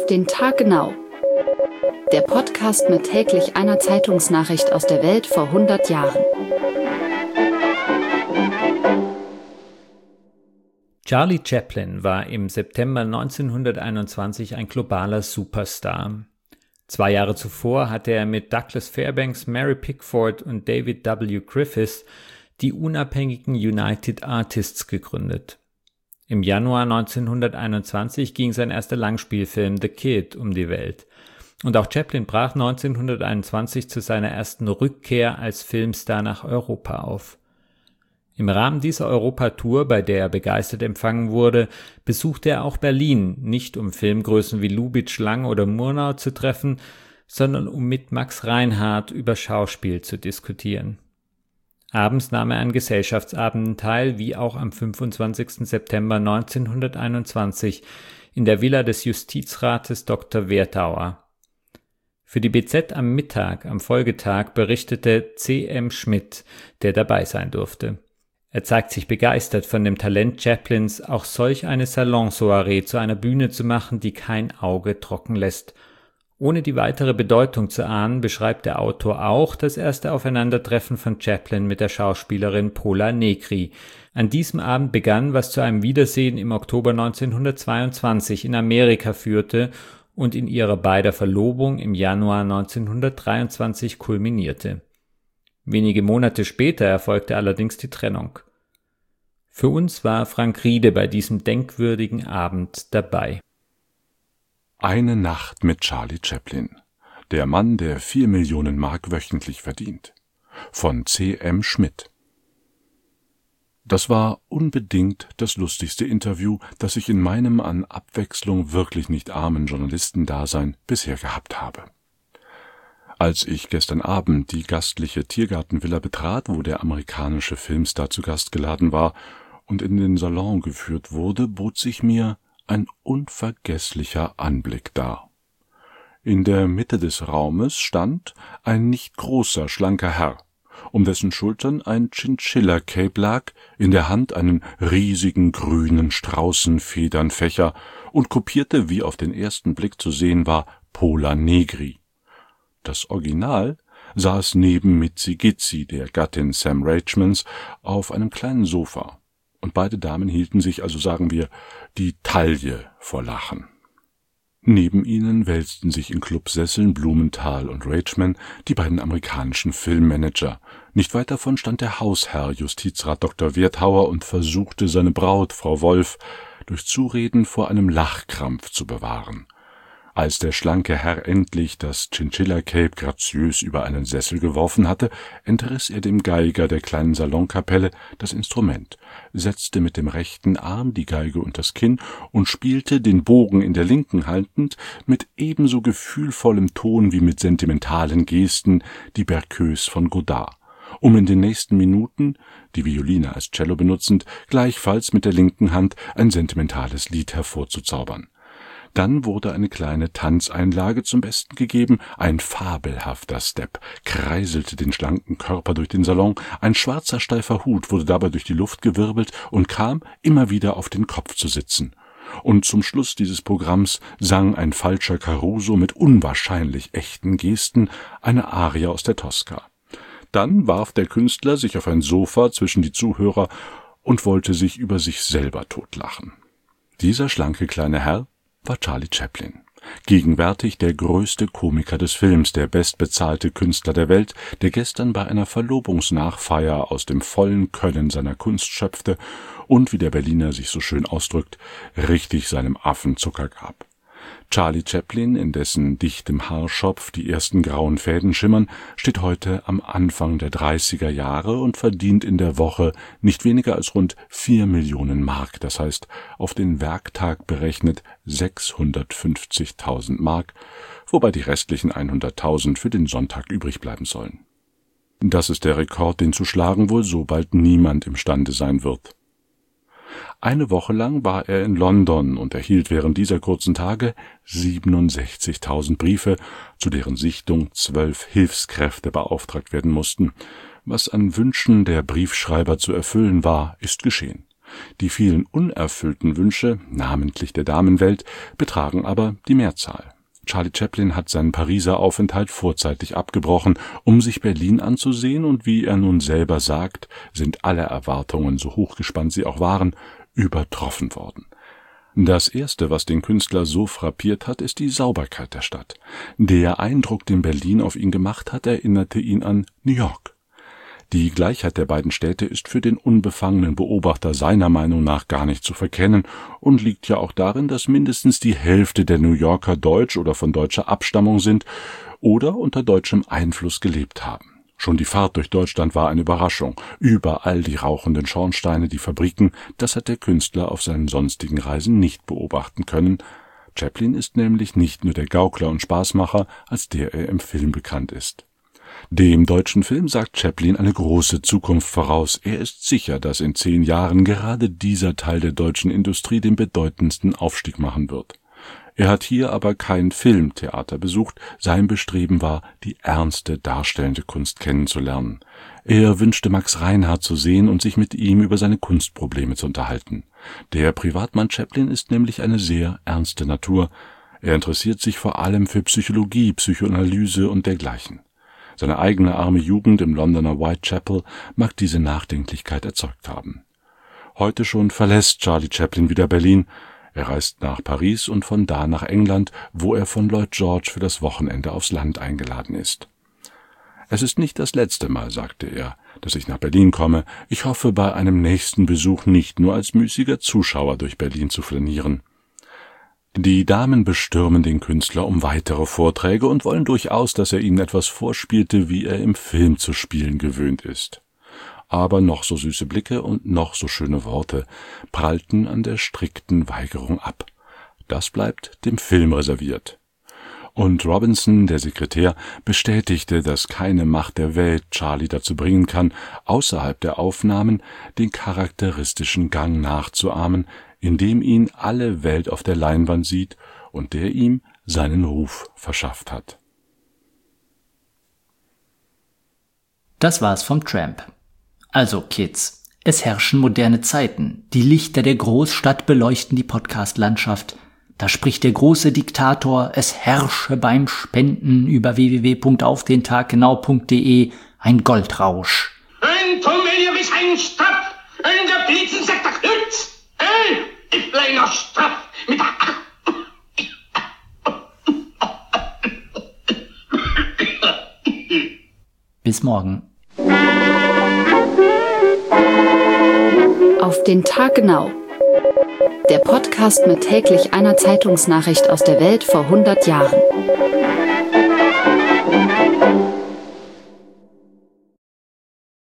Auf den Tag genau. Der Podcast mit täglich einer Zeitungsnachricht aus der Welt vor 100 Jahren. Charlie Chaplin war im September 1921 ein globaler Superstar. 2 Jahre zuvor hatte er mit Douglas Fairbanks, Mary Pickford und David W. Griffiths die unabhängigen United Artists gegründet. Im Januar 1921 ging sein erster Langspielfilm The Kid um die Welt. Und auch Chaplin brach 1921 zu seiner ersten Rückkehr als Filmstar nach Europa auf. Im Rahmen dieser Europatour, bei der er begeistert empfangen wurde, besuchte er auch Berlin, nicht um Filmgrößen wie Lubitsch, Lang oder Murnau zu treffen, sondern um mit Max Reinhardt über Schauspiel zu diskutieren. Abends nahm er an Gesellschaftsabenden teil, wie auch am 25. September 1921 in der Villa des Justizrates Dr. Werthauer. Für die BZ am Mittag, am Folgetag, berichtete C.M. Schmidt, der dabei sein durfte. Er zeigt sich begeistert von dem Talent Chaplins, auch solch eine Salonsoiree zu einer Bühne zu machen, die kein Auge trocken lässt. Ohne die weitere Bedeutung zu ahnen, beschreibt der Autor auch das erste Aufeinandertreffen von Chaplin mit der Schauspielerin Pola Negri. An diesem Abend begann, was zu einem Wiedersehen im Oktober 1922 in Amerika führte und in ihrer beider Verlobung im Januar 1923 kulminierte. Wenige Monate später erfolgte allerdings die Trennung. Für uns war Frank Riede bei diesem denkwürdigen Abend dabei. Eine Nacht mit Charlie Chaplin. Der Mann, der 4 Millionen Mark wöchentlich verdient. Von C.M. Schmidt. Das war unbedingt das lustigste Interview, das ich in meinem an Abwechslung wirklich nicht armen Journalistendasein bisher gehabt habe. Als ich gestern Abend die gastliche Tiergartenvilla betrat, wo der amerikanische Filmstar zu Gast geladen war und in den Salon geführt wurde, bot sich mir ein unvergesslicher Anblick dar. In der Mitte des Raumes stand ein nicht großer, schlanker Herr, um dessen Schultern ein Chinchilla-Cape lag, in der Hand einen riesigen grünen Straußenfedernfächer und kopierte, wie auf den ersten Blick zu sehen war, Pola Negri. Das Original saß neben Mitzi Gitzi, der Gattin Sam Rachmans, auf einem kleinen Sofa. Und beide Damen hielten sich, also sagen wir, die Taille vor Lachen. Neben ihnen wälzten sich in Clubsesseln Blumenthal und Rachman, die beiden amerikanischen Filmmanager. Nicht weit davon stand der Hausherr, Justizrat Dr. Werthauer, und versuchte, seine Braut, Frau Wolf, durch Zureden vor einem Lachkrampf zu bewahren. Als der schlanke Herr endlich das Chinchilla-Cape graziös über einen Sessel geworfen hatte, entriss er dem Geiger der kleinen Salonkapelle das Instrument, setzte mit dem rechten Arm die Geige unters Kinn und spielte, den Bogen in der linken haltend, mit ebenso gefühlvollem Ton wie mit sentimentalen Gesten die Berceuse von Godard, um in den nächsten Minuten, die Violine als Cello benutzend, gleichfalls mit der linken Hand ein sentimentales Lied hervorzuzaubern. Dann wurde eine kleine Tanzeinlage zum Besten gegeben, ein fabelhafter Step kreiselte den schlanken Körper durch den Salon, ein schwarzer steifer Hut wurde dabei durch die Luft gewirbelt und kam immer wieder auf den Kopf zu sitzen. Und zum Schluss dieses Programms sang ein falscher Caruso mit unwahrscheinlich echten Gesten eine Arie aus der Tosca. Dann warf der Künstler sich auf ein Sofa zwischen die Zuhörer und wollte sich über sich selber totlachen. Dieser schlanke kleine Herr war Charlie Chaplin. Gegenwärtig der größte Komiker des Films, der bestbezahlte Künstler der Welt, der gestern bei einer Verlobungsnachfeier aus dem vollen Können seiner Kunst schöpfte und, wie der Berliner sich so schön ausdrückt, richtig seinem Affen Zucker gab. Charlie Chaplin, in dessen dichtem Haarschopf die ersten grauen Fäden schimmern, steht heute am Anfang der 30er Jahre und verdient in der Woche nicht weniger als rund 4 Millionen Mark, das heißt auf den Werktag berechnet 650.000 Mark, wobei die restlichen 100.000 für den Sonntag übrig bleiben sollen. Das ist der Rekord, den zu schlagen wohl so bald niemand imstande sein wird. Eine Woche lang war er in London und erhielt während dieser kurzen Tage 67.000 Briefe, zu deren Sichtung 12 Hilfskräfte beauftragt werden mussten. Was an Wünschen der Briefschreiber zu erfüllen war, ist geschehen. Die vielen unerfüllten Wünsche, namentlich der Damenwelt, betragen aber die Mehrzahl. Charlie Chaplin hat seinen Pariser Aufenthalt vorzeitig abgebrochen, um sich Berlin anzusehen, und wie er nun selber sagt, sind alle Erwartungen, so hochgespannt sie auch waren, übertroffen worden. Das Erste, was den Künstler so frappiert hat, ist die Sauberkeit der Stadt. Der Eindruck, den Berlin auf ihn gemacht hat, erinnerte ihn an New York. Die Gleichheit der beiden Städte ist für den unbefangenen Beobachter seiner Meinung nach gar nicht zu verkennen und liegt ja auch darin, dass mindestens die Hälfte der New Yorker deutsch oder von deutscher Abstammung sind oder unter deutschem Einfluss gelebt haben. Schon die Fahrt durch Deutschland war eine Überraschung. Überall die rauchenden Schornsteine, die Fabriken, das hat der Künstler auf seinen sonstigen Reisen nicht beobachten können. Chaplin ist nämlich nicht nur der Gaukler und Spaßmacher, als der er im Film bekannt ist. Dem deutschen Film sagt Chaplin eine große Zukunft voraus. Er ist sicher, dass in 10 Jahren gerade dieser Teil der deutschen Industrie den bedeutendsten Aufstieg machen wird. Er hat hier aber kein Filmtheater besucht, sein Bestreben war, die ernste darstellende Kunst kennenzulernen. Er wünschte Max Reinhardt zu sehen und sich mit ihm über seine Kunstprobleme zu unterhalten. Der Privatmann Chaplin ist nämlich eine sehr ernste Natur. Er interessiert sich vor allem für Psychologie, Psychoanalyse und dergleichen. Seine eigene arme Jugend im Londoner Whitechapel mag diese Nachdenklichkeit erzeugt haben. Heute schon verlässt Charlie Chaplin wieder Berlin. Er reist nach Paris und von da nach England, wo er von Lloyd George für das Wochenende aufs Land eingeladen ist. »Es ist nicht das letzte Mal«, sagte er, »dass ich nach Berlin komme. Ich hoffe, bei einem nächsten Besuch nicht nur als müßiger Zuschauer durch Berlin zu flanieren.« Die Damen bestürmen den Künstler um weitere Vorträge und wollen durchaus, dass er ihnen etwas vorspielte, wie er im Film zu spielen gewöhnt ist. Aber noch so süße Blicke und noch so schöne Worte prallten an der strikten Weigerung ab. Das bleibt dem Film reserviert. Und Robinson, der Sekretär, bestätigte, dass keine Macht der Welt Charlie dazu bringen kann, außerhalb der Aufnahmen den charakteristischen Gang nachzuahmen, in dem ihn alle Welt auf der Leinwand sieht und der ihm seinen Ruf verschafft hat. Das war's vom Tramp. Also Kids, es herrschen moderne Zeiten. Die Lichter der Großstadt beleuchten die Podcast-Landschaft. Da spricht der große Diktator, es herrsche beim Spenden über www.aufdentaggenau.de ein Goldrausch. Ein Tommelia ist ein Straff, ein der Blitzen sagt der Knütz, ich kleiner Straff mit der Bis morgen. Auf den Tag genau. Der Podcast mit täglich einer Zeitungsnachricht aus der Welt vor 100 Jahren.